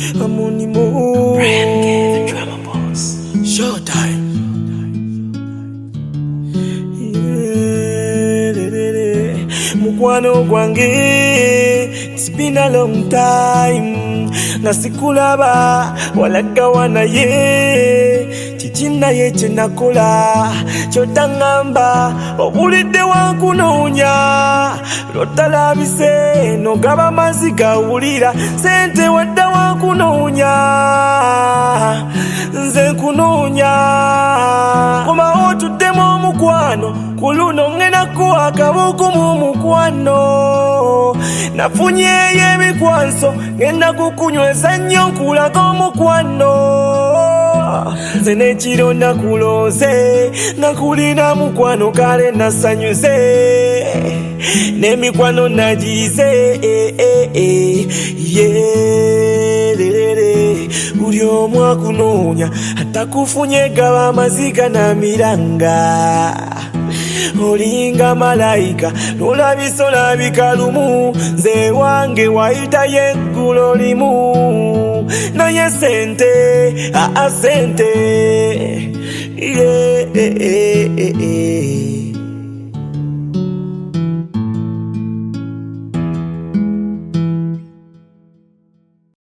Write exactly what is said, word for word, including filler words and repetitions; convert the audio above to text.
amunimo. Brian Gay, the drama boss. Showtime. Mukwano gwange, it's been a long time. Nasikulaba walagawana ye chichina ye chenakola chotangamba obulidde wankunonya lotalabise nogaba maziga ulira sente wadda wankunonya nze nkunonya koma otuddemu omukwano kuluno ngena kuwa akabuku mu mukwano nafunyeyo emikwanso ngenda kukunyweza nnyo nkulaga omukwano nze n'ekiro nakulonze nakulina mukwano kale nasanyuze n'emikwano nagize yerere buli omu akunoonya atakufunye gaba amaziga namiranga olinga malayika nolabisa olabika lumu nze wange wayita yeggulo limu naye sente aa sente yeah, yeah, yeah, yeah.